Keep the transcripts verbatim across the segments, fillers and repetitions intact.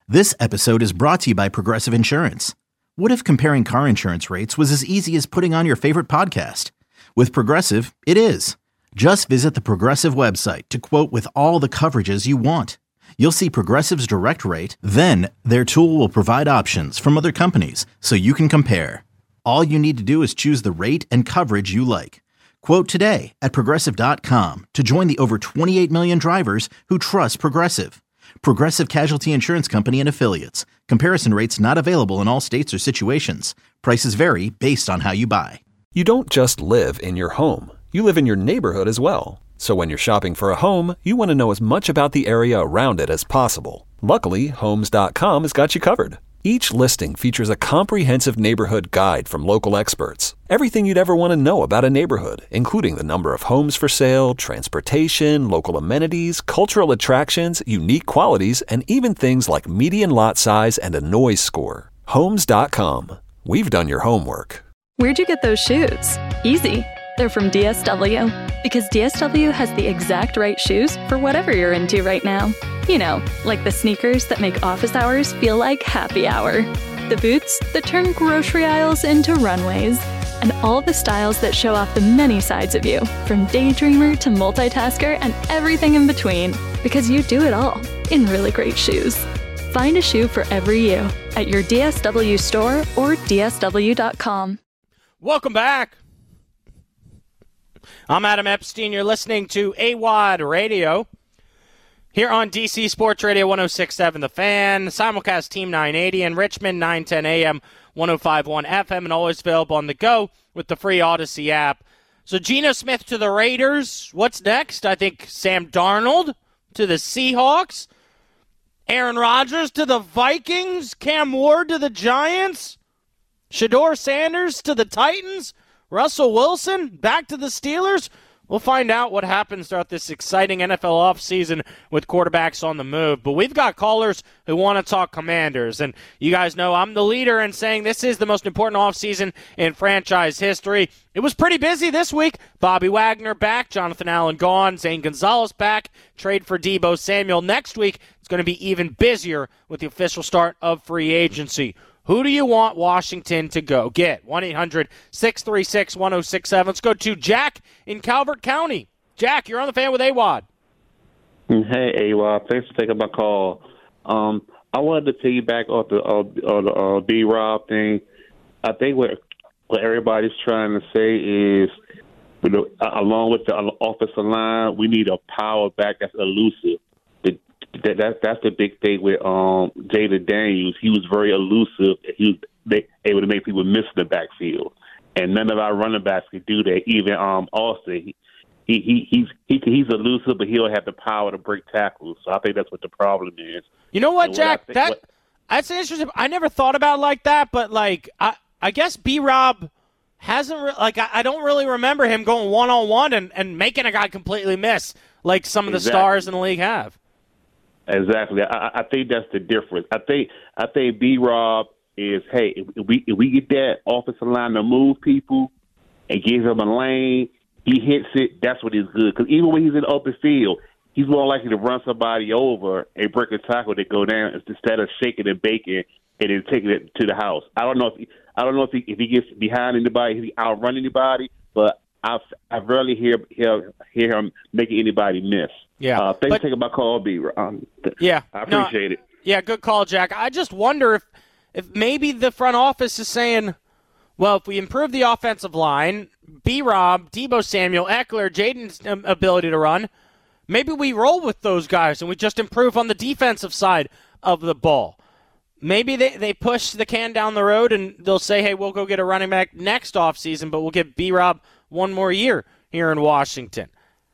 This episode is brought to you by Progressive Insurance. What if comparing car insurance rates was as easy as putting on your favorite podcast? With Progressive, it is. Just visit the Progressive website to quote with all the coverages you want. You'll see Progressive's direct rate, then their tool will provide options from other companies so you can compare. All you need to do is choose the rate and coverage you like. Quote today at progressive dot com to join the over twenty-eight million drivers who trust Progressive. Progressive Casualty Insurance Company and Affiliates. Comparison rates not available in all states or situations. Prices vary based on how you buy. You don't just live in your home. You live in your neighborhood as well. So when you're shopping for a home, you want to know as much about the area around it as possible. Luckily, Homes dot com has got you covered. Each listing features a comprehensive neighborhood guide from local experts. Everything you'd ever want to know about a neighborhood, including the number of homes for sale, transportation, local amenities, cultural attractions, unique qualities, and even things like median lot size and a noise score. Homes dot com. We've done your homework. Where'd you get those shoes? Easy. They're from D S W. Because D S W has the exact right shoes for whatever you're into right now. You know, like the sneakers that make office hours feel like happy hour. The boots that turn grocery aisles into runways. And all the styles that show off the many sides of you, from daydreamer to multitasker and everything in between. Because you do it all in really great shoes. Find a shoe for every you at your D S W store or D S W dot com. Welcome back. I'm Adam Epstein. You're listening to A W O D Radio here on D C Sports Radio one oh six point seven The Fan, simulcast Team nine eighty in Richmond, nine ten A M, one oh five point one F M, and always available on the go with the free Odyssey app. So Geno Smith to the Raiders. What's next? I think Sam Darnold to the Seahawks. Aaron Rodgers to the Vikings. Cam Ward to the Giants. Shedeur Sanders to the Titans. Russell Wilson back to the Steelers. We'll find out what happens throughout this exciting N F L offseason with quarterbacks on the move. But we've got callers who want to talk Commanders. And you guys know I'm the leader in saying this is the most important offseason in franchise history. It was pretty busy this week. Bobby Wagner back, Jonathan Allen gone, Zane Gonzalez back, trade for Deebo Samuel. Next week, it's going to be even busier with the official start of free agency. Who do you want Washington to go get? one eight hundred six three six one oh six seven. Let's go to Jack in Calvert County. Jack, you're on the Fan with A W O D. Hey, A W O D. Thanks for taking my call. Um, I wanted to piggyback off the, uh, the uh, B-Rob thing. I think what, what everybody's trying to say is, you know, along with the offensive line, we need a power back that's elusive. That, that that's the big thing with um, Jayden Daniels. He was very elusive. He was they, able to make people miss the backfield, and none of our running backs could do that. Even um, Austin, he, he, he he's he, he's elusive, but he'll have the power to break tackles. So I think that's what the problem is. You know what, and Jack? what think, that what, that's interesting. I never thought about it like that, but like I I guess B-Rob hasn't re- like I, I don't really remember him going one on one and and making a guy completely miss like some of the exactly. stars in the league have. Exactly. I, I think that's the difference. I think I think B-Rob is, hey, if we if we get that offensive line to move people and give him a lane, he hits it, that's what he's good. Because even when he's in the open field, he's more likely to run somebody over and break a tackle that go down instead of shaking and baking and then taking it to the house. I don't know if he, I don't know if he, if he gets behind anybody, if he outrun anybody, but I I rarely hear hear hear him making anybody miss. Yeah, uh, thanks but, for taking my call, B. Um, yeah, I appreciate no, it. Yeah, good call, Jack. I just wonder if if maybe the front office is saying, well, if we improve the offensive line, B-Rob, Deebo Samuel, Eckler, Jayden's ability to run, maybe we roll with those guys and we just improve on the defensive side of the ball. Maybe they, they push the can down the road and they'll say, hey, we'll go get a running back next offseason, but we'll give B-Rob one more year here in Washington.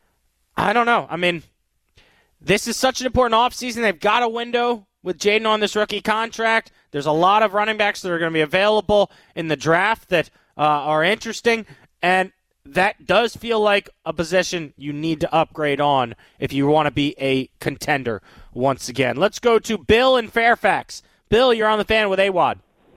I don't know. I mean, this is such an important offseason. They've got a window with Jayden on this rookie contract. There's a lot of running backs that are going to be available in the draft that uh, are interesting, and that does feel like a position you need to upgrade on if you want to be a contender once again. Let's go to Bill in Fairfax. Bill, you're on the Fan with A W O D.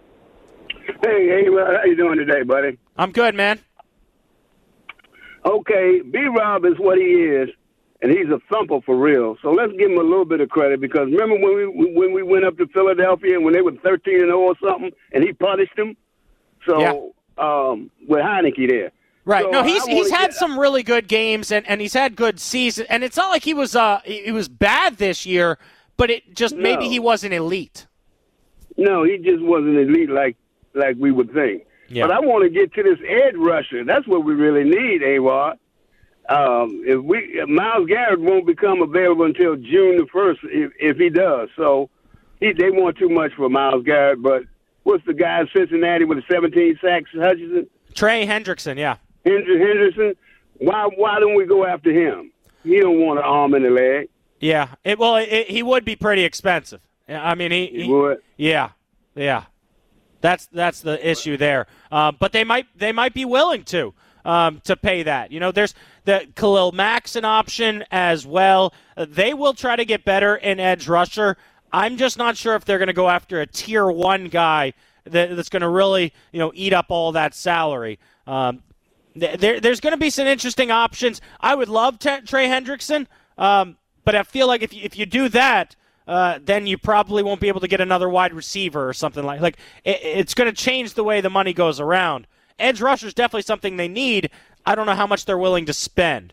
Hey, hey, how you doing today, buddy? I'm good, man. Okay, B-Rob is what he is and he's a thumper for real. So let's give him a little bit of credit because remember when we when we went up to Philadelphia and when they were thirteen and oh or something, and he punished them. So yeah. um, with Heineke there. Right. So no, he's he's had get, some really good games, and, and he's had good seasons. And it's not like he was uh he was bad this year, but it just no. maybe he wasn't elite. No, he just wasn't elite like like we would think. Yeah. But I want to get to this edge rusher. That's what we really need, A-Rod. Um, if we if Myles Garrett won't become available until June the first, if, if he does. So he, they want too much for Myles Garrett. But what's the guy in Cincinnati with the seventeen sacks, Hutchinson? Trey Hendrickson, yeah. Henderson. Why why don't we go after him? He don't want an arm in the leg. Yeah. It, well, it, he would be pretty expensive. I mean, he, He, he would. Yeah. Yeah. That's that's the issue there. Uh, but they might they might be willing to. Um, to pay that. You know, there's the Khalil Mack's an option as well. Uh, they will try to get better in edge rusher. I'm just not sure if they're going to go after a tier one guy that, that's going to really, you know, eat up all that salary. Um, th- there, there's going to be some interesting options. I would love t- Trey Hendrickson, um, but I feel like if you, if you do that, uh, then you probably won't be able to get another wide receiver or something like like it, it's going to change the way the money goes around. Edge rusher is definitely something they need. I don't know how much they're willing to spend.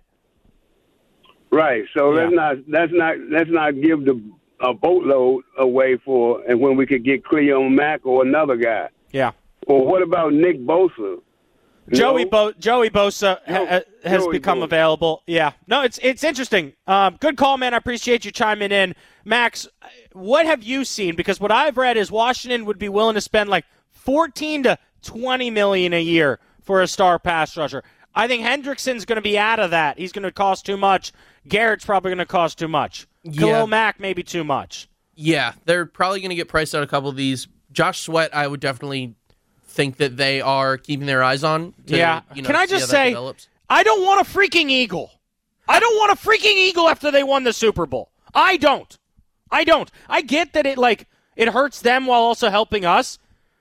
Right. So Yeah. let's not let's not let's not give the a boatload away for and when we could get Cleon Mack or another guy. Yeah. Or what about Nick Bosa? Joey No? Bo- Joey Bosa ha- No, ha- has Joey become Bosa. available. Yeah. No, it's it's interesting. Um, good call, man. I appreciate you chiming in. Max, what have you seen? Because what I've read is Washington would be willing to spend like fourteen to twenty million a year for a star pass rusher. I think Hendrickson's going to be out of that. He's going to cost too much. Garrett's probably going to cost too much. Yeah. Khalil Mack maybe too much. Yeah, they're probably going to get priced out a couple of these. Josh Sweat, I would definitely think that they are keeping their eyes on. To, yeah. you know, Can I see just how that say, develops. I don't want a freaking Eagle. I don't want a freaking Eagle after they won the Super Bowl. I don't. I don't. I get that it like it hurts them while also helping us.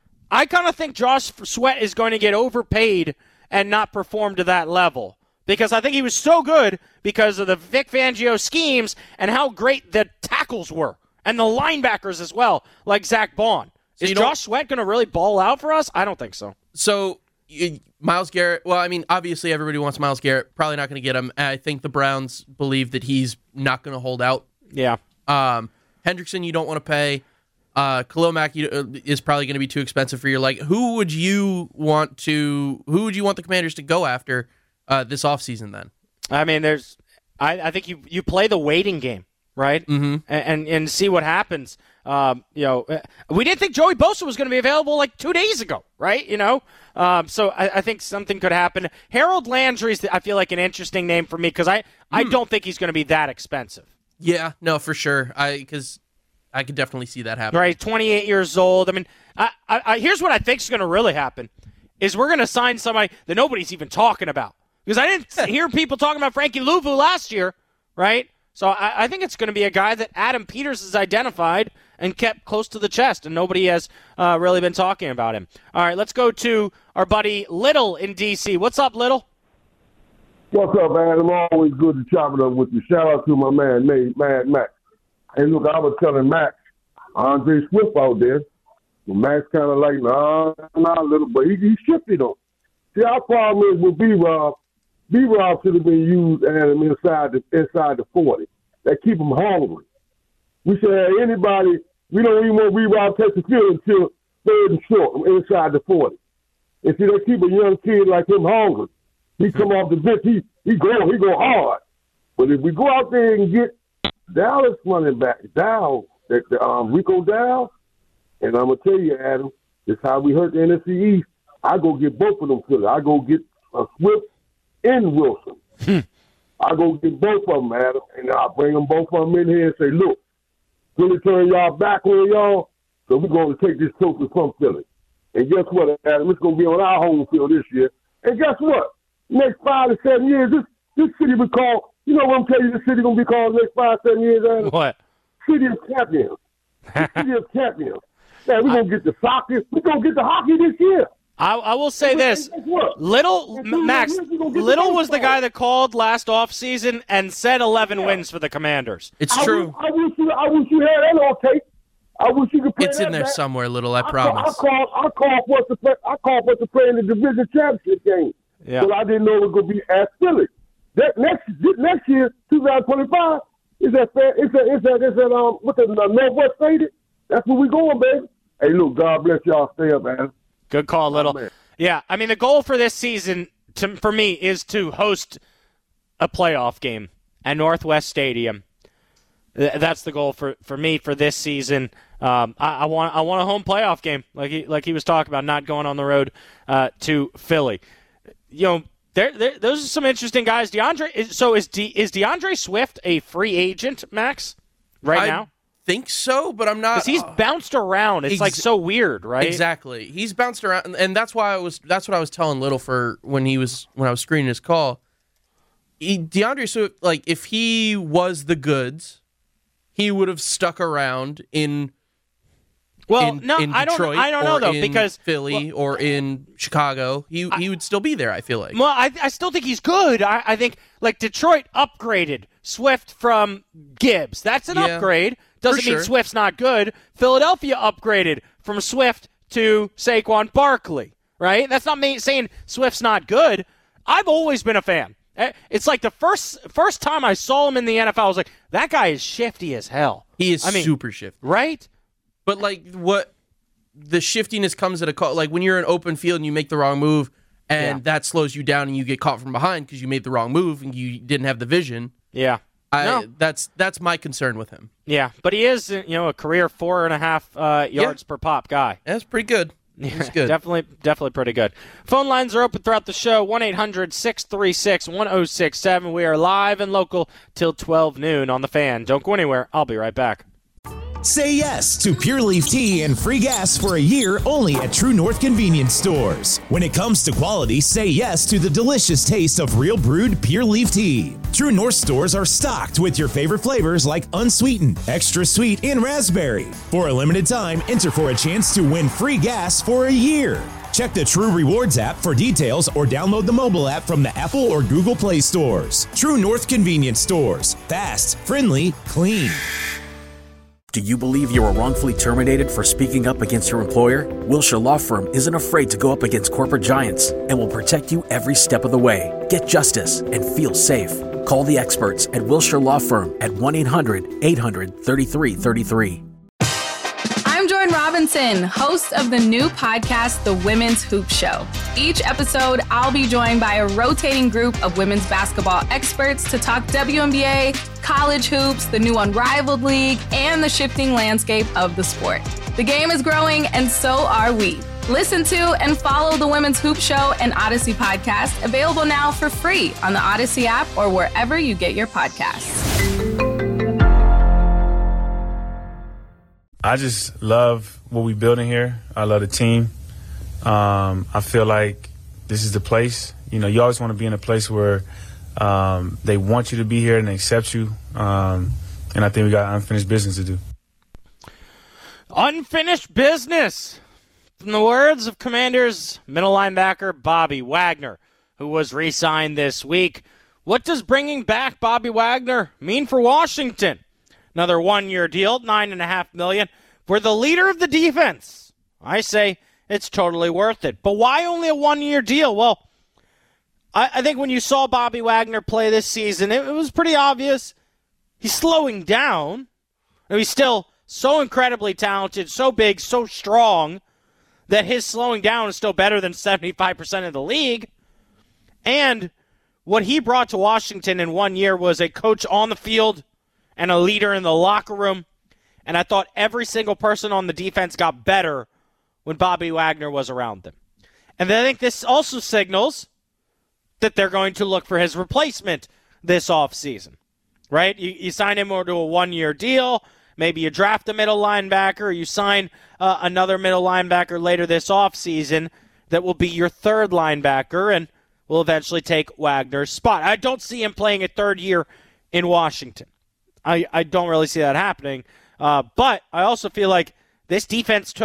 I kind of think Josh Sweat is going to get overpaid and not perform to that level because I think he was so good because of the Vic Fangio schemes and how great the tackles were and the linebackers as well, like Zach Bond. So is you don't- Josh Sweat going to really ball out for us? I don't think so. So, you, Myles Garrett, well, I mean, obviously everybody wants Myles Garrett. Probably not going to get him. I think the Browns believe that he's not going to hold out. Yeah. Um, Hendrickson, you don't want to pay. Uh, Khalil Mack you, uh, is probably going to be too expensive for your like. Who would you want to? Who would you want the Commanders to go after uh, this offseason then? I mean, there's. I, I think you you play the waiting game, right? Mm-hmm. And, and and see what happens. Um, you know, we didn't think Joey Bosa was going to be available like two days ago, right? You know, um, so I, I think something could happen. Harold Landry's, I feel like an interesting name for me because I I don't think he's going to be that expensive. Yeah, no, for sure. I because I could definitely see that happen. Right, twenty-eight years old. I mean, I, I, I, here's what I think is going to really happen: is we're going to sign somebody that nobody's even talking about. Because I didn't hear people talking about Frankie Louvu last year, right? So I, I think it's going to be a guy that Adam Peters has identified and kept close to the chest, and nobody has uh, really been talking about him. All right, let's go to our buddy Little in D C. What's up, Little? What's up, man? I'm always good to chop it up with you. Shout out to my man, Mad Max. Hey, look, I was telling Max, Andre Swift out there. Well, Max kind of like, nah, nah, little, but he, he shifted on. See, our problem is with B-Rob, B-Rob should have been used and him inside the inside the forty. That keep him hungry. We should have anybody, we don't even want B-Rob to take the field until third and short inside the forty. And see, they keep a young kid like him hungry. He come off the bench, he he go, he go hard. But if we go out there and get Dallas running back, Dow, the, the, um, Rico Dow, and I'm going to tell you, Adam, this is how we hurt the N F C East. I go get both of them, Philly. I go get uh, Swift and Wilson. Hmm. I go get both of them, Adam, and I bring them both of them in here and say, look, Philly turn y'all back on y'all, so we're going to take this trophy from Philly. And guess what, Adam? It's going to be on our home field this year. And guess what? Next five to seven years, this this city will call, you know what I'm telling you, this city going to be called next five, seven years, Adam? What? City of Champions. The City of Champions. Man, we're going to get the soccer. We're going to get the hockey this year. I, I will say this. Little, Max, Little was the guy that called last offseason and said eleven wins for the Commanders. It's I true. Wish, I wish you, I wish you had that on tape. I wish you could play It's that in there back. somewhere, Little, I I promise. Call, I call, I call for us to play. I call for us to play in the division championship game. Yeah. But I didn't know it was going to be as Philly. That next next year, twenty twenty-five, is that fair? Is that is that is that um what the uh, Northwest State? That's where we going, baby. Hey, look, God bless y'all. Stay up, man. Good call, Little. Oh, yeah, I mean, the goal for this season, to, for me, is to host a playoff game at Northwest Stadium. Th- That's the goal for, for me for this season. Um, I, I want I want a home playoff game, like he like he was talking about, not going on the road uh, to Philly. You know, there, there those are some interesting guys. DeAndre, is, so is De, is DeAndre Swift a free agent, Max? Right I now, think so, but I'm not. because he's uh, bounced around. It's ex- like so weird, right? Exactly. He's bounced around, and that's why I was. That's what I was telling Little for when he was when I was screening his call. He, DeAndre Swift, like if he was the goods, he would have stuck around in. Well, in, no, in I don't. Detroit I don't know or though, in because Philly or in Chicago, he he would still be there. I feel like. Well, I, I still think he's good. I, I think, like, Detroit upgraded Swift from Gibbs. That's an Yeah, upgrade. Doesn't for mean sure. Swift's not good. Philadelphia upgraded from Swift to Saquon Barkley, right? That's not me saying Swift's not good. I've always been a fan. Eh, It's like the first first time I saw him in the N F L, I was like, that guy is shifty as hell. He is I mean, super shifty. right? But like what the shiftiness comes at a call, like when you're in open field and you make the wrong move and Yeah. that slows you down and you get caught from behind because you made the wrong move and you didn't have the vision. Yeah. I No. that's that's my concern with him. Yeah, but he is, you know, a career four and a half uh, yards per pop guy. That's pretty good. He's good. Definitely, definitely pretty good. Phone lines are open throughout the show. one eight hundred six three six one oh six seven. We are live and local till twelve noon on The Fan. Don't go anywhere. I'll be right back. Say yes to Pure Leaf Tea and free gas for a year only at True North Convenience Stores. When it comes to quality, say yes to the delicious taste of real brewed Pure Leaf Tea. True North stores are stocked with your favorite flavors like unsweetened, extra sweet, and raspberry. For a limited time, enter for a chance to win free gas for a year. Check the True Rewards app for details or download the mobile app from the Apple or Google Play stores. True North Convenience Stores. Fast, friendly, clean. Do you believe you were wrongfully terminated for speaking up against your employer? Wilshire Law Firm isn't afraid to go up against corporate giants and will protect you every step of the way. Get justice and feel safe. Call the experts at Wilshire Law Firm at one eight hundred eight hundred thirty-three thirty-three. I'm Jordan Robinson, host of the new podcast, The Women's Hoop Show. Each episode, I'll be joined by a rotating group of women's basketball experts to talk W N B A, college hoops, the new Unrivaled League, and the shifting landscape of the sport. The game is growing, and so are we. Listen to and follow The Women's Hoop Show and Odyssey podcast, available now for free on the Odyssey app or wherever you get your podcasts. I just love what we're building here. I love the team. Um, I feel like this is the place. You know, you always want to be in a place where um, they want you to be here and they accept you. Um, and I think we got unfinished business to do. Unfinished business. From the words of Commanders middle linebacker Bobby Wagner, who was re-signed this week. What does bringing back Bobby Wagner mean for Washington? Another one-year deal, nine point five million dollars, for the leader of the defense. I say it's totally worth it. But why only a one-year deal? Well, I, I think when you saw Bobby Wagner play this season, it, it was pretty obvious he's slowing down. He's still so incredibly talented, so big, so strong, that his slowing down is still better than seventy-five percent of the league. And what he brought to Washington in one year was a coach on the field and a leader in the locker room. And I thought every single person on the defense got better when Bobby Wagner was around them. And I think this also signals that they're going to look for his replacement this offseason, right? You, you sign him to a one-year deal. Maybe you draft a middle linebacker, or you sign uh, another middle linebacker later this offseason that will be your third linebacker and will eventually take Wagner's spot. I don't see him playing a third year in Washington. I, I don't really see that happening. Uh, but I also feel like this defense took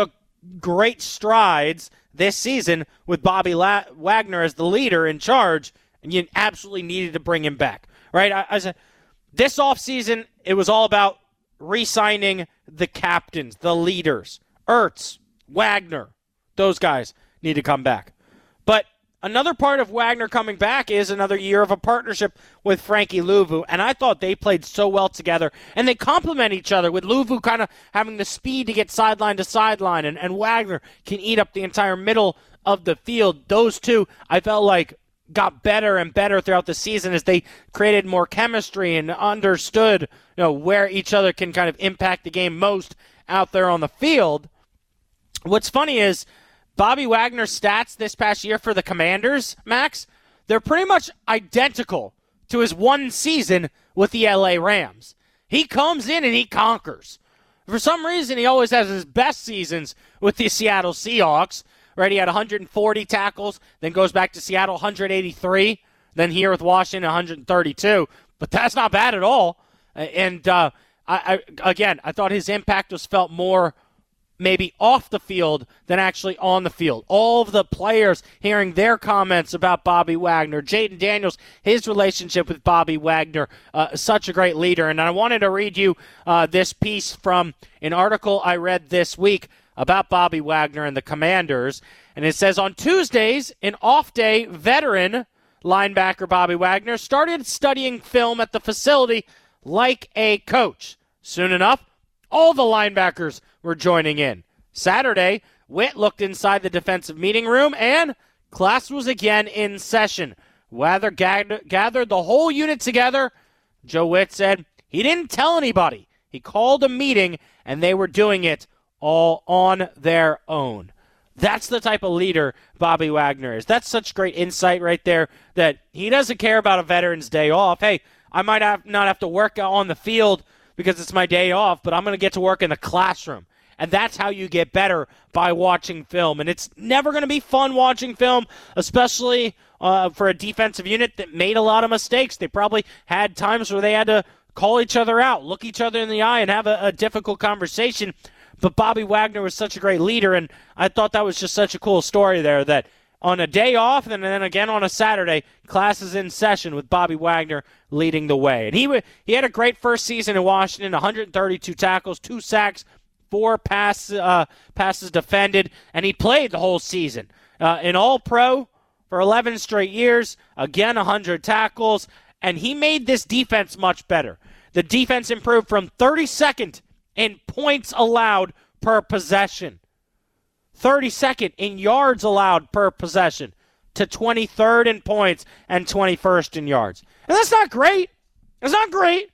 great strides this season with Bobby La- Wagner as the leader in charge, and you absolutely needed to bring him back, right? I, I said, this offseason, it was all about re-signing the captains, the leaders. Ertz, Wagner, those guys need to come back. But another part of Wagner coming back is another year of a partnership with Frankie Louvu, and I thought they played so well together, and they complement each other, with Louvu kind of having the speed to get sideline to sideline, and, and Wagner can eat up the entire middle of the field. Those two, I felt like, got better and better throughout the season as they created more chemistry and understood, you know, where each other can kind of impact the game most out there on the field. What's funny is Bobby Wagner's stats this past year for the Commanders, Max, they're pretty much identical to his one season with the L A Rams. He comes in and he conquers. For some reason, he always has his best seasons with the Seattle Seahawks. Right, he had one hundred forty tackles, then goes back to Seattle, one hundred eighty-three, then here with Washington, one hundred thirty-two. But that's not bad at all. And, uh, I, I again, I thought his impact was felt more maybe off the field than actually on the field. All of the players hearing their comments about Bobby Wagner, Jayden Daniels, his relationship with Bobby Wagner, uh, such a great leader. And I wanted to read you uh, this piece from an article I read this week about Bobby Wagner and the Commanders. And it says, on Tuesdays, an off-day veteran linebacker Bobby Wagner started studying film at the facility like a coach. Soon enough, all the linebackers were joining in. Saturday, Witt looked inside the defensive meeting room, and class was again in session. Wagner gathered the whole unit together. Joe Witt said he didn't tell anybody. He called a meeting, and they were doing it all on their own. That's the type of leader Bobby Wagner is. That's such great insight right there that he doesn't care about a veteran's day off. Hey, I might have not have to work on the field because it's my day off, but I'm going to get to work in the classroom. And that's how you get better, by watching film. And it's never going to be fun watching film, especially uh, for a defensive unit that made a lot of mistakes. They probably had times where they had to call each other out, look each other in the eye, and have a, a difficult conversation. But Bobby Wagner was such a great leader, and I thought that was just such a cool story there, that on a day off and then again on a Saturday, class is in session with Bobby Wagner leading the way. And he he had a great first season in Washington, one hundred thirty-two tackles, two sacks, four pass, uh, passes defended, and he played the whole season. Uh, an All-Pro for eleven straight years, again one hundred tackles, and he made this defense much better. The defense improved from thirty-second in points allowed per possession, thirty-second in yards allowed per possession, to twenty-third in points and twenty-first in yards. And that's not great. It's not great.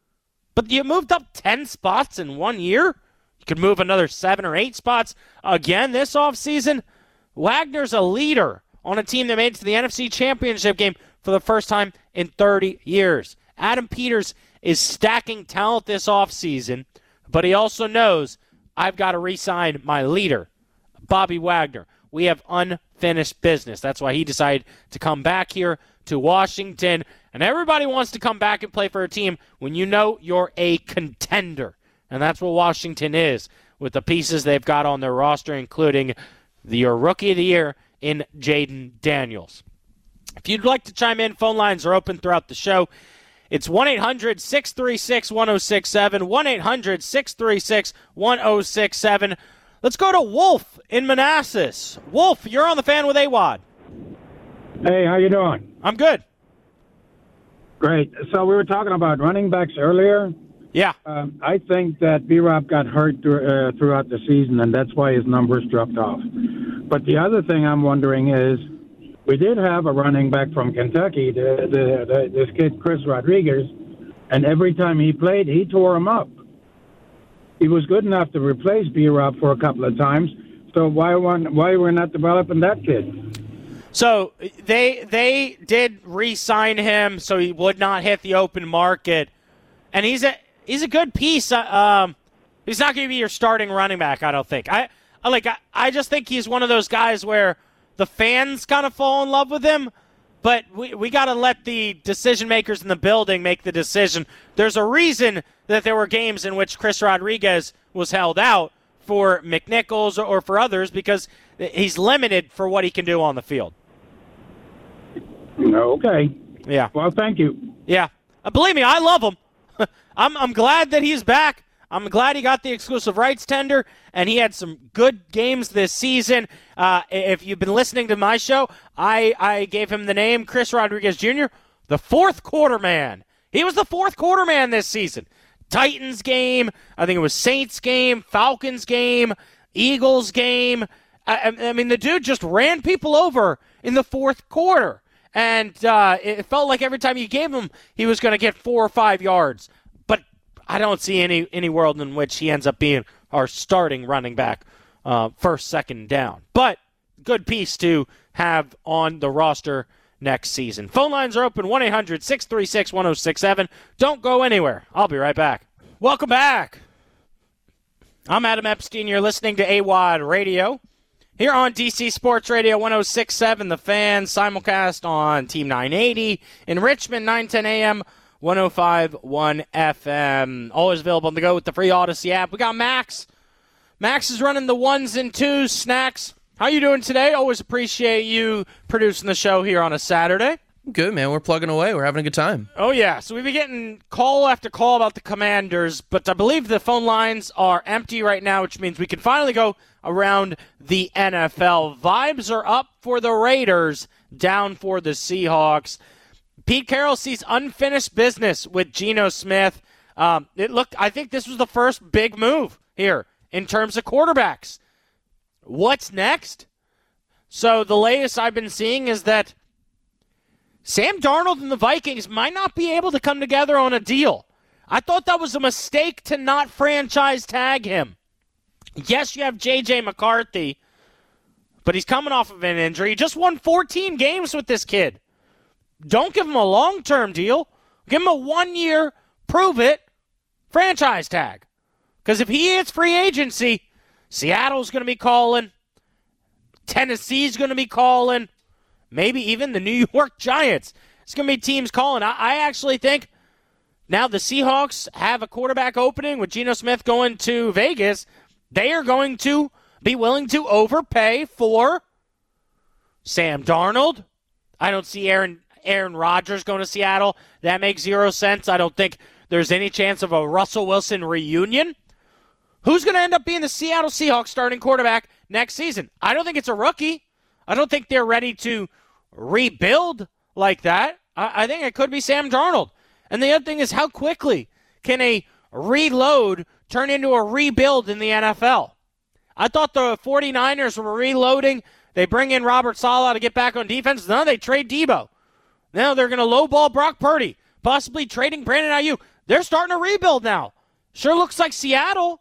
But you moved up ten spots in one year. You could move another seven or eight spots again this offseason. Wagner's a leader on a team that made it to the N F C Championship game for the first time in thirty years. Adam Peters is stacking talent this offseason, but he also knows, I've got to re-sign my leader, Bobby Wagner. We have unfinished business. That's why he decided to come back here to Washington. And everybody wants to come back and play for a team when you know you're a contender. And that's what Washington is, with the pieces they've got on their roster, including the your Rookie of the Year in Jayden Daniels. If you'd like to chime in, phone lines are open throughout the show. It's one eight hundred six three six one oh six seven, one eight hundred six three six one oh six seven. Let's go to Wolf in Manassas. Wolf, you're on the Fan with A W A D. Hey, how you doing? I'm good. Great. So we were talking about running backs earlier. Yeah. Um, I think that B-Rob got hurt th- uh, throughout the season, and that's why his numbers dropped off. But the other thing I'm wondering is, we did have a running back from Kentucky, the, the, the, this kid Chris Rodriguez, and every time he played, he tore him up. He was good enough to replace B-Rob for a couple of times, so why one, why we're not developing that kid? So they they did re-sign him so he would not hit the open market, and he's a he's a good piece. Uh, um, he's not going to be your starting running back, I don't think. I, I like I, I just think he's one of those guys where the fans kind of fall in love with him, but we we got to let the decision makers in the building make the decision. There's a reason that there were games in which Chris Rodriguez was held out for McNichols or for others because he's limited for what he can do on the field. Okay. Yeah. Well, thank you. Yeah. Uh, believe me, I love him. I'm I'm glad that he's back. I'm glad he got the exclusive rights tender, and he had some good games this season. Uh, if you've been listening to my show, I, I gave him the name Chris Rodriguez Junior, the fourth quarter man. He was the fourth quarter man this season. Titans game, I think it was Saints game, Falcons game, Eagles game. I, I mean, the dude just ran people over in the fourth quarter. And uh, it felt like every time you gave him, he was going to get four or five yards. But I don't see any, any world in which he ends up being our starting running back uh, first, second down. But good piece to have on the roster next season. Phone lines are open, one eight hundred six three six one oh six seven. Don't go anywhere. I'll be right back. Welcome back. I'm Adam Epstein. You're listening to A W O D Radio. Here on D C Sports Radio one oh six point seven, The Fan, simulcast on Team nine eighty, in Richmond, nine ten A M, one oh five point one F M. Always available on the go with the free Odyssey app. We got Max. Max is running the ones and twos. Snacks, how you doing today? Always appreciate you producing the show here on a Saturday. Good, man. We're plugging away. We're having a good time. Oh, yeah. So we've been getting call after call about the Commanders, but I believe the phone lines are empty right now, which means we can finally go around the N F L. Vibes are up for the Raiders, down for the Seahawks. Pete Carroll sees unfinished business with Geno Smith. Um, it looked, I think this was the first big move here in terms of quarterbacks. What's next? So the latest I've been seeing is that Sam Darnold and the Vikings might not be able to come together on a deal. I thought that was a mistake to not franchise tag him. Yes, you have J J McCarthy, but he's coming off of an injury. He just won fourteen games with this kid. Don't give him a long-term deal. Give him a one-year, prove-it, franchise tag. Because if he hits free agency, Seattle's going to be calling. Tennessee's going to be calling. Maybe even the New York Giants. It's going to be teams calling. I, I actually think now the Seahawks have a quarterback opening with Geno Smith going to Vegas. They are going to be willing to overpay for Sam Darnold. I don't see Aaron Aaron Rodgers going to Seattle. That makes zero sense. I don't think there's any chance of a Russell Wilson reunion. Who's going to end up being the Seattle Seahawks starting quarterback next season? I don't think it's a rookie. I don't think they're ready to rebuild like that. I, I think it could be Sam Darnold. And the other thing is, how quickly can a reload turn into a rebuild in the N F L? I thought the 49ers were reloading. They bring in Robert Saleh to get back on defense. Now they trade Debo. Now they're going to lowball Brock Purdy, possibly trading Brandon Ayuk. They're starting to rebuild now. Sure looks like Seattle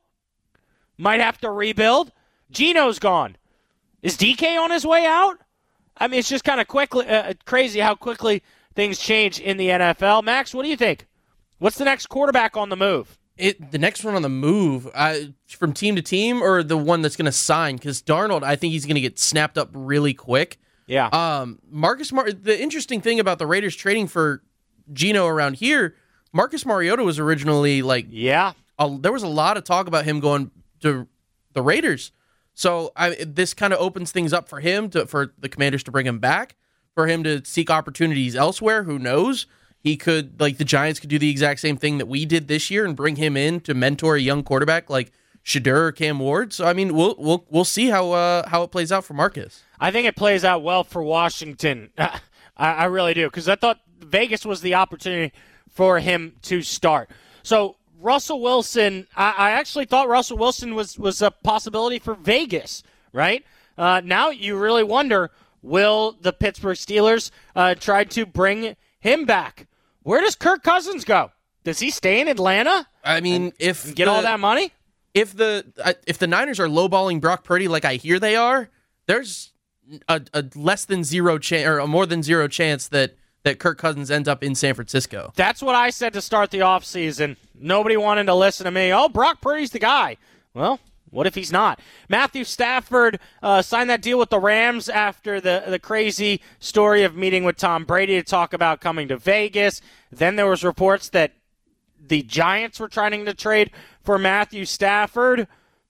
might have to rebuild. Geno's gone. Is D K on his way out? I mean, it's just kind of quickly uh, crazy how quickly things change in the N F L. Max, what do you think? What's the next quarterback on the move? It the next one on the move, uh, from team to team, or the one that's going to sign? Because Darnold, I think he's going to get snapped up really quick. Yeah. Um, Marcus Mar- The interesting thing about the Raiders trading for Geno around here, Marcus Mariota was originally like, yeah, a, there was a lot of talk about him going to the Raiders. So I, this kind of opens things up for him to for the Commanders to bring him back, for him to seek opportunities elsewhere. Who knows? He could, like the Giants could do the exact same thing that we did this year and bring him in to mentor a young quarterback like Shadur or Cam Ward. So I mean, we'll we'll we'll see how uh, how it plays out for Marcus. I think it plays out well for Washington. I, I really do, because I thought Vegas was the opportunity for him to start. So Russell Wilson, I, I actually thought Russell Wilson was, was a possibility for Vegas, right? Uh, now you really wonder, will the Pittsburgh Steelers uh, try to bring him back? Where does Kirk Cousins go? Does he stay in Atlanta? I mean, and, if and get the, all that money? If the if the Niners are lowballing Brock Purdy like I hear they are, there's a, a less than zero chance, or a more than zero chance that that Kirk Cousins ends up in San Francisco. That's what I said to start the offseason. Nobody wanted to listen to me. Oh, Brock Purdy's the guy. Well, what if he's not? Matthew Stafford uh, signed that deal with the Rams after the, the crazy story of meeting with Tom Brady to talk about coming to Vegas. Then there was reports that the Giants were trying to trade for Matthew Stafford.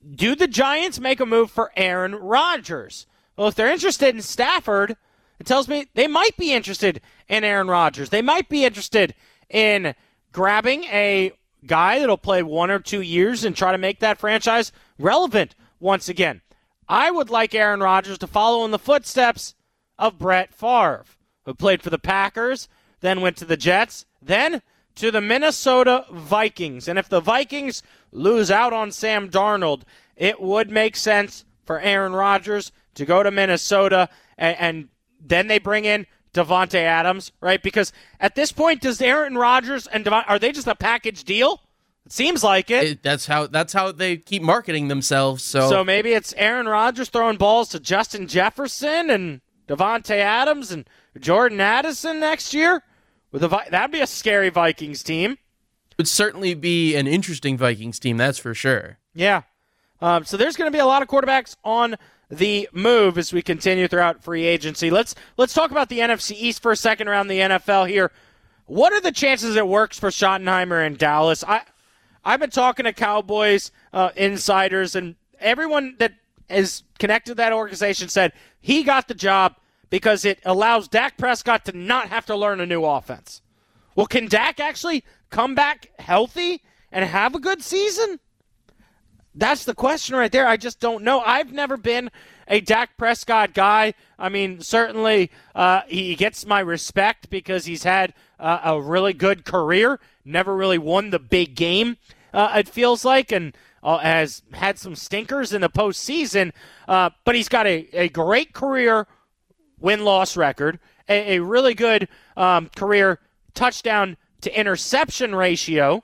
do the Giants make a move for Aaron Rodgers? Well, if they're interested in Stafford, it tells me they might be interested in Aaron Rodgers. They might be interested in grabbing a guy that'll play one or two years and try to make that franchise relevant once again. I would like Aaron Rodgers to follow in the footsteps of Brett Favre, who played for the Packers, then went to the Jets, then to the Minnesota Vikings. And if the Vikings lose out on Sam Darnold, it would make sense for Aaron Rodgers to go to Minnesota, and, and then they bring in Davante Adams, right? Because at this point, does Aaron Rodgers and Devont- are they just a package deal? It seems like it. it. That's how that's how they keep marketing themselves. So, so maybe it's Aaron Rodgers throwing balls to Justin Jefferson and Davante Adams and Jordan Addison next year. With a that'd be a scary Vikings team. Would certainly be an interesting Vikings team, that's for sure. Yeah. Um, so there's going to be a lot of quarterbacks on the move as we continue throughout free agency. Let's let's talk about the N F C East for a second around the N F L here. What are the chances it works for Schottenheimer in Dallas? I I've been talking to Cowboys uh, insiders, and everyone that is connected to that organization said he got the job because it allows Dak Prescott to not have to learn a new offense. Well, can Dak actually come back healthy and have a good season? That's the question right there. I just don't know. I've never been a Dak Prescott guy. I mean, certainly uh, he gets my respect because he's had uh, a really good career, never really won the big game, uh, it feels like, and uh, has had some stinkers in the postseason. Uh, but he's got a, a great career win-loss record, a, a really good um, career touchdown to interception ratio.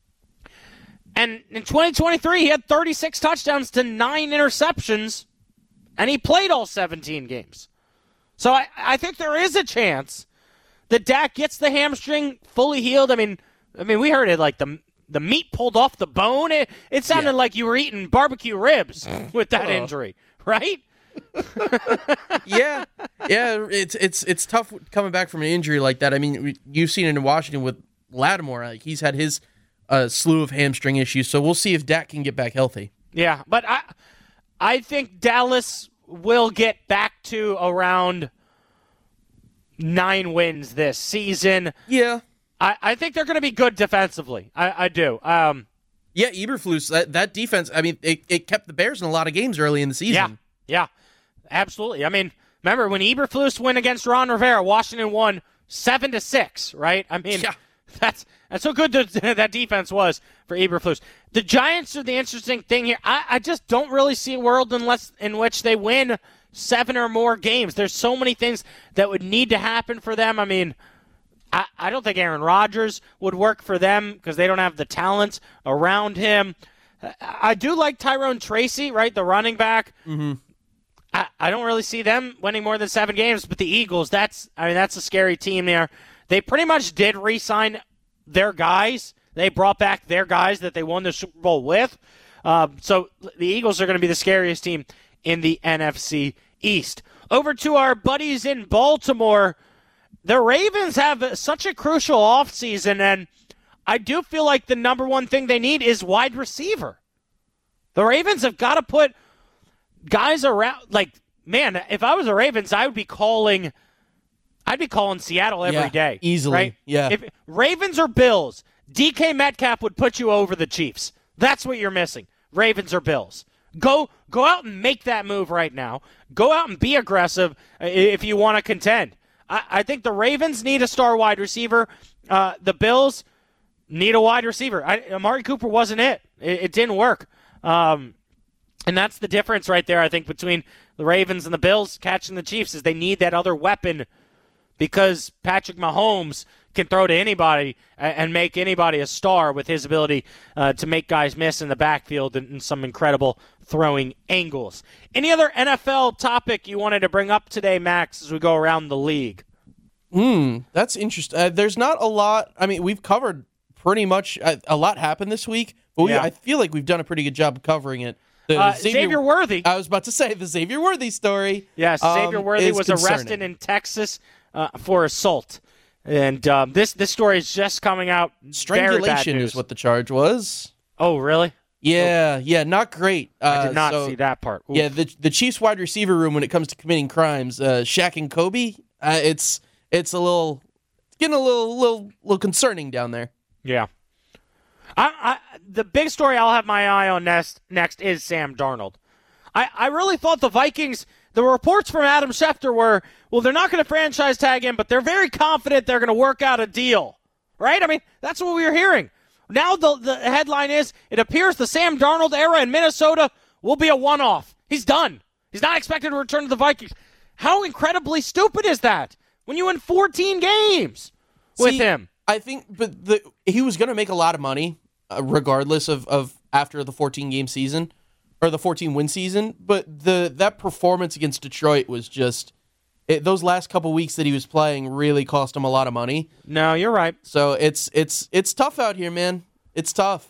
And in twenty twenty-three, he had thirty-six touchdowns to nine interceptions, and he played all seventeen games. So I, I think there is a chance that Dak gets the hamstring fully healed. I mean, I mean, we heard it like the the meat pulled off the bone. It, it sounded yeah. like you were eating barbecue ribs with that Uh-oh. injury, right? yeah, yeah. It's it's it's tough coming back from an injury like that. I mean, you've seen it in Washington with Lattimore. Like he's had his a slew of hamstring issues, so we'll see if Dak can get back healthy. Yeah, but I I think Dallas will get back to around nine wins this season. Yeah. I, I think they're going to be good defensively. I, I do. Um, yeah, Eberflus, that, that defense, I mean, it, it kept the Bears in a lot of games early in the season. Yeah, yeah, absolutely. I mean, remember when Eberflus went against Ron Rivera, Washington won seven to six, right? I mean, yeah. that's that's how good the, that defense was for Eberflus. The Giants are the interesting thing here. I, I just don't really see a world unless in which they win seven or more games. There's so many things that would need to happen for them. I mean, I, I don't think Aaron Rodgers would work for them because they don't have the talent around him. I, I do like Tyrone Tracy, right, the running back. Mm-hmm. I, I don't really see them winning more than seven games, but the Eagles, that's I mean, that's a scary team there. They pretty much did re-sign their guys. They brought back their guys that they won the Super Bowl with. Um, so the Eagles are going to be the scariest team in the N F C East. Over to our buddies in Baltimore. The Ravens have such a crucial offseason, and I do feel like the number one thing they need is wide receiver. The Ravens have got to put guys around. Like, man, if I was the Ravens, I would be calling – I'd be calling Seattle every yeah, day. Easily, right? yeah. If Ravens or Bills, D K Metcalf would put you over the Chiefs. That's what you're missing. Ravens or Bills. Go go out and make that move right now. Go out and be aggressive if you want to contend. I, I think the Ravens need a star wide receiver. Uh, the Bills need a wide receiver. I, Amari Cooper wasn't it. It, it didn't work. Um, and that's the difference right there, I think, between the Ravens and the Bills catching the Chiefs is they need that other weapon because Patrick Mahomes can throw to anybody and make anybody a star with his ability uh, to make guys miss in the backfield and, and some incredible throwing angles. Any other N F L topic you wanted to bring up today, Max, as we go around the league? Hmm, that's interesting. Uh, there's not a lot. I mean, we've covered pretty much uh, a lot happened this week, but we, yeah. I feel like we've done a pretty good job of covering it. The uh, Xavier, Xavier Worthy. I was about to say the Xavier Worthy story. Yes, Xavier um, Worthy was concerning. arrested in Texas uh, for assault. And um, this this story is just coming out. Strangulation very bad news. is what the charge was. Oh, really? Yeah, yeah, not great. Uh, I did not so, see that part. Oof. Yeah, the the Chiefs wide receiver room when it comes to committing crimes, uh, Shaq and Kobe, uh, it's it's a little it's getting a little little little concerning down there. Yeah. I, I the big story I'll have my eye on next next is Sam Darnold. I, I really thought the Vikings, the reports from Adam Schefter were, well, they're not going to franchise tag him, but they're very confident they're going to work out a deal. Right? I mean, that's what we were hearing. Now the, the headline is, it appears the Sam Darnold era in Minnesota will be a one-off. He's done. He's not expected to return to the Vikings. How incredibly stupid is that when you win fourteen games with See, him? I think but the, he was going to make a lot of money uh, regardless of, of after the fourteen-game season or the fourteen-win season, but the that performance against Detroit was just it, those last couple weeks that he was playing really cost him a lot of money. No, you're right. So it's it's it's tough out here, man. It's tough.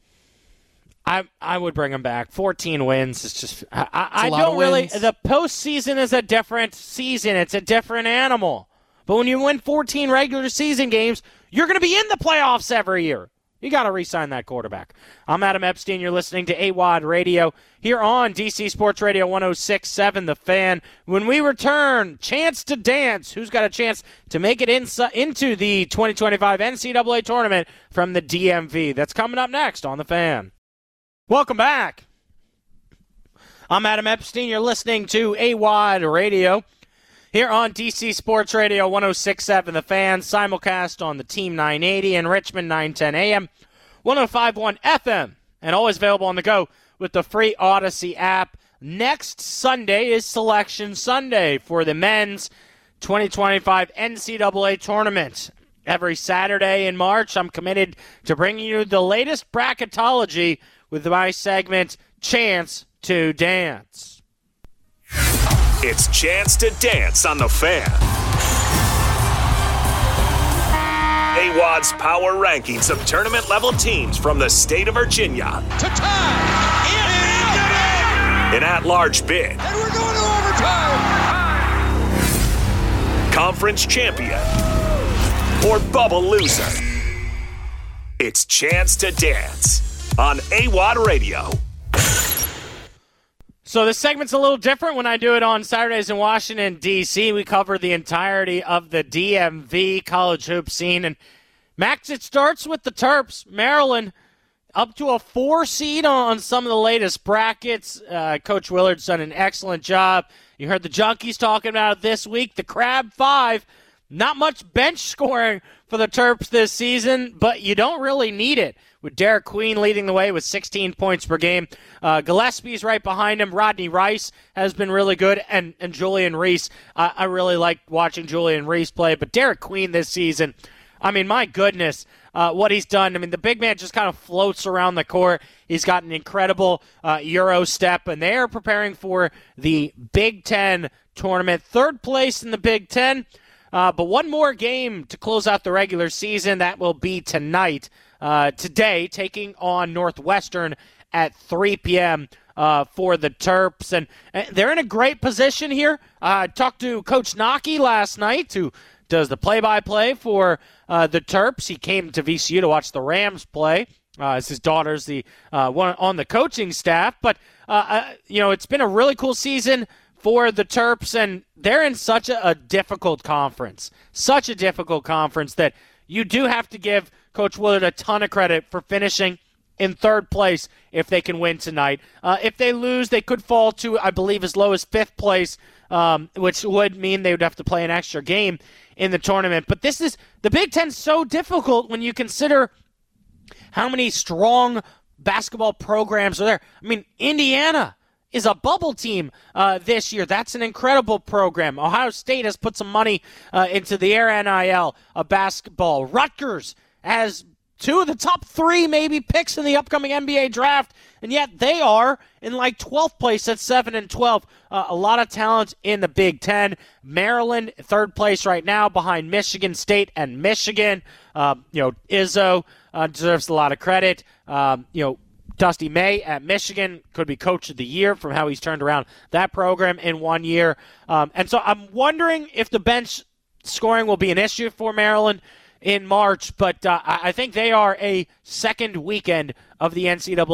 I I would bring him back. fourteen wins. It's just I, I, I lot don't of really. wins. The postseason is a different season. It's a different animal. But when you win fourteen regular season games, you're going to be in the playoffs every year. You got to re-sign that quarterback. I'm Adam Epstein. You're listening to A W O D Radio here on D C Sports Radio one oh six point seven The Fan. When we return, chance to dance. Who's got a chance to make it insi- into the twenty twenty-five N C double A tournament from the D M V? That's coming up next on The Fan. Welcome back. I'm Adam Epstein. You're listening to A W O D Radio here on D C Sports Radio one oh six point seven The Fan, simulcast on the Team nine eighty in Richmond, nine ten A M, one oh five point one F M, and always available on the go with the free Odyssey app. Next Sunday is Selection Sunday for the men's twenty twenty-five N C double A tournament. Every Saturday in March, I'm committed to bringing you the latest bracketology with my segment, Chance to Dance. It's Chance to Dance on The Fan. A W O D's power rankings of tournament-level teams from the state of Virginia. To tie! In! An at-large bid. And we're going to overtime! Conference champion. Or bubble loser. It's Chance to Dance on A W O D Radio. So this segment's a little different when I do it on Saturdays in Washington, D C We cover the entirety of the D M V college hoop scene. And, Max, it starts with the Terps. Maryland up to a four seed on some of the latest brackets. Uh, Coach Willard's done an excellent job. You heard the Junkies talking about it this week. The Crab Five. Not much bench scoring for the Terps this season, but you don't really need it. With Derek Queen leading the way with sixteen points per game. Uh, Gillespie's right behind him. Rodney Rice has been really good, and, and Julian Reese. Uh, I really like watching Julian Reese play, but Derek Queen this season, I mean, my goodness, uh, what he's done. I mean, the big man just kind of floats around the court. He's got an incredible uh, Euro step, and they are preparing for the Big Ten tournament. Third place in the Big Ten. Uh, but one more game to close out the regular season. That will be tonight, uh, today, taking on Northwestern at three p.m. Uh, for the Terps. And, and they're in a great position here. Uh, I talked to Coach Naki last night, who does the play-by-play for uh, the Terps. He came to V C U to watch the Rams play. Uh, as his daughter's the uh, one on the coaching staff. But, uh, uh, you know, it's been a really cool season for the Terps, and they're in such a, a difficult conference, such a difficult conference that you do have to give Coach Willard a ton of credit for finishing in third place if they can win tonight. Uh, if they lose, they could fall to, I believe, as low as fifth place, um, which would mean they would have to play an extra game in the tournament. But this is, the Big Ten's so difficult when you consider how many strong basketball programs are there. I mean, Indiana is a bubble team uh, this year. That's an incredible program. Ohio State has put some money uh, into the Air N I L of basketball. Rutgers has two of the top three maybe picks in the upcoming N B A draft, and yet they are in like twelfth place at seven and twelve. Uh, a lot of talent in the Big Ten. Maryland, third place right now behind Michigan State and Michigan. Uh, you know, Izzo uh, deserves a lot of credit. Um, you know, Dusty May at Michigan could be coach of the year from how he's turned around that program in one year. Um, and so I'm wondering if the bench scoring will be an issue for Maryland in March, but uh, I think they are a second weekend of the N C double A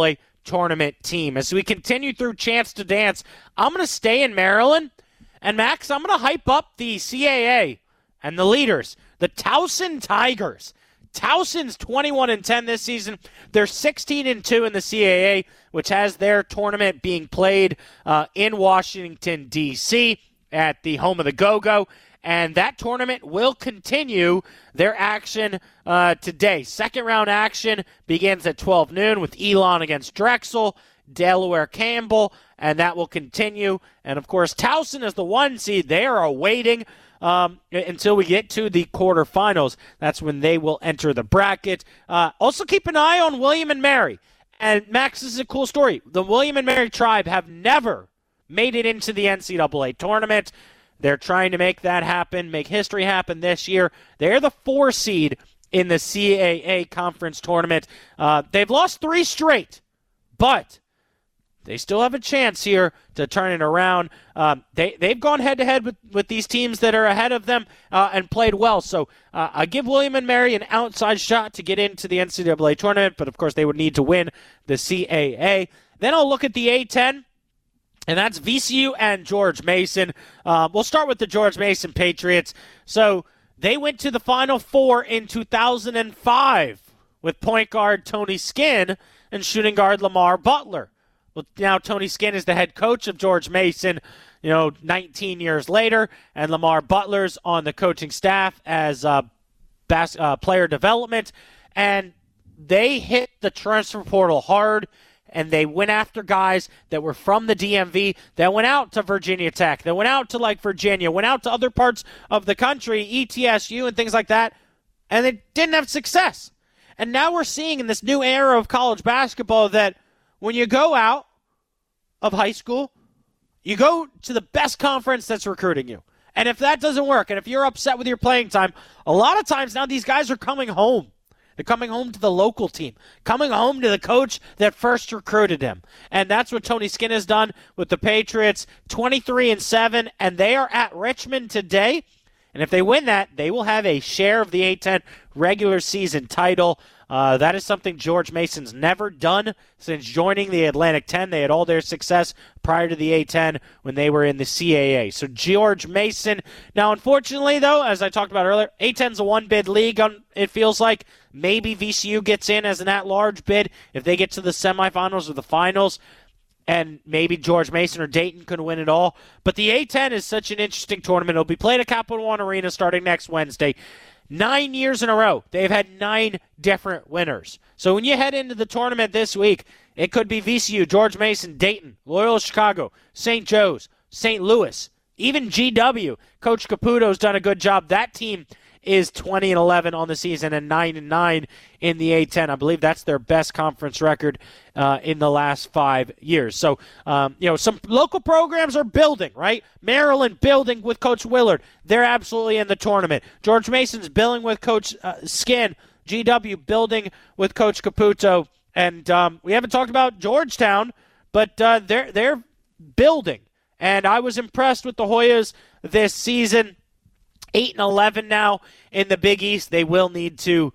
tournament team. As we continue through Chance to Dance, I'm going to stay in Maryland. And, Max, I'm going to hype up the C A A and the leaders, the Towson Tigers. Towson's twenty-one and ten this season. They're sixteen and two in the C A A, which has their tournament being played uh, in Washington, D C at the home of the Go-Go. And that tournament will continue their action uh, today. Second round action begins at twelve noon with Elon against Drexel, Delaware Campbell, and that will continue. And, of course, Towson is the one seed. They are awaiting um, until we get to the quarterfinals. That's when they will enter the bracket. Uh, also keep an eye on William and Mary. And, Max, this is a cool story. The William and Mary tribe have never made it into the N C double A tournament. They're trying to make that happen, make history happen this year. They're the four seed in the C A A conference tournament. Uh, they've lost three straight, but they still have a chance here to turn it around. Um, they, they've gone head-to-head with, with these teams that are ahead of them uh, and played well. So uh, I give William and Mary an outside shot to get into the N C double A tournament, but, of course, they would need to win the C A A. Then I'll look at the A ten. And that's V C U and George Mason. Uh, we'll start with the George Mason Patriots. So they went to the Final Four in two thousand five with point guard Tony Skinn and shooting guard Lamar Butler. Well, now Tony Skinn is the head coach of George Mason, you know, nineteen years later, and Lamar Butler's on the coaching staff as uh, bas- uh, player development. And they hit the transfer portal hard. And they went after guys that were from the D M V, that went out to Virginia Tech, that went out to, like, Virginia, went out to other parts of the country, E T S U and things like that, and they didn't have success. And now we're seeing in this new era of college basketball that when you go out of high school, you go to the best conference that's recruiting you. And if that doesn't work, and if you're upset with your playing time, a lot of times now these guys are coming home. They're coming home to the local team, coming home to the coach that first recruited him. And that's what Tony Skinn has done with the Patriots, twenty-three and seven, and they are at Richmond today. And if they win that, they will have a share of the A ten regular season title. Uh, that is something George Mason's never done since joining the Atlantic ten. They had all their success prior to the A ten when they were in the C A A. So George Mason. Now, unfortunately, though, as I talked about earlier, A ten's a one-bid league, it feels like. Maybe V C U gets in as an at-large bid if they get to the semifinals or the finals. And maybe George Mason or Dayton could win it all. But the A ten is such an interesting tournament. It'll be played at Capital One Arena starting next Wednesday. Nine years in a row, they've had nine different winners. So when you head into the tournament this week, it could be V C U, George Mason, Dayton, Loyola Chicago, Saint Joe's, Saint Louis, even G W. Coach Caputo's done a good job. That team is twenty and eleven on the season and nine and nine in the A ten. I believe that's their best conference record uh, in the last five years. So, um, you know, some local programs are building, right? Maryland building with Coach Willard. They're absolutely in the tournament. George Mason's building with Coach uh, Skinn. G W building with Coach Caputo. And um, we haven't talked about Georgetown, but uh, they're, they're building. And I was impressed with the Hoyas this season. eight and eleven now in the Big East. They will need to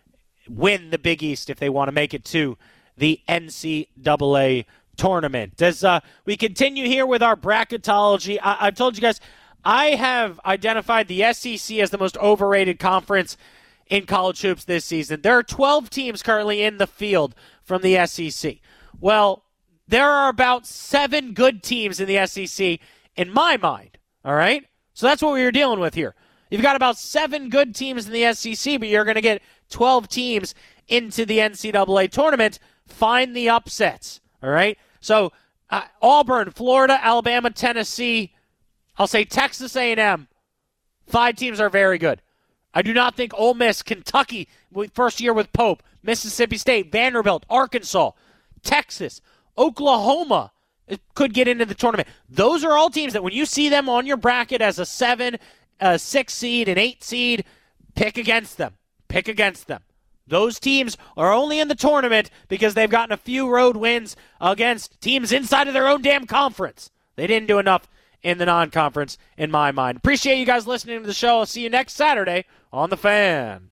win the Big East if they want to make it to the N C double A tournament. As uh, we continue here with our bracketology, I- I've told you guys, I have identified the S E C as the most overrated conference in college hoops this season. There are twelve teams currently in the field from the S E C. Well, there are about seven good teams in the S E C in my mind, all right? So that's what we were dealing with here. You've got about seven good teams in the S E C, but you're going to get twelve teams into the N C double A tournament. Find the upsets, all right? So uh, Auburn, Florida, Alabama, Tennessee, I'll say Texas A and M. Five teams are very good. I do not think Ole Miss, Kentucky, first year with Pope, Mississippi State, Vanderbilt, Arkansas, Texas, Oklahoma could get into the tournament. Those are all teams that when you see them on your bracket as a seven, a six seed, an eight seed, pick against them. Pick against them. Those teams are only in the tournament because they've gotten a few road wins against teams inside of their own damn conference. They didn't do enough in the non-conference, in my mind. Appreciate you guys listening to the show. I'll see you next Saturday on The Fan.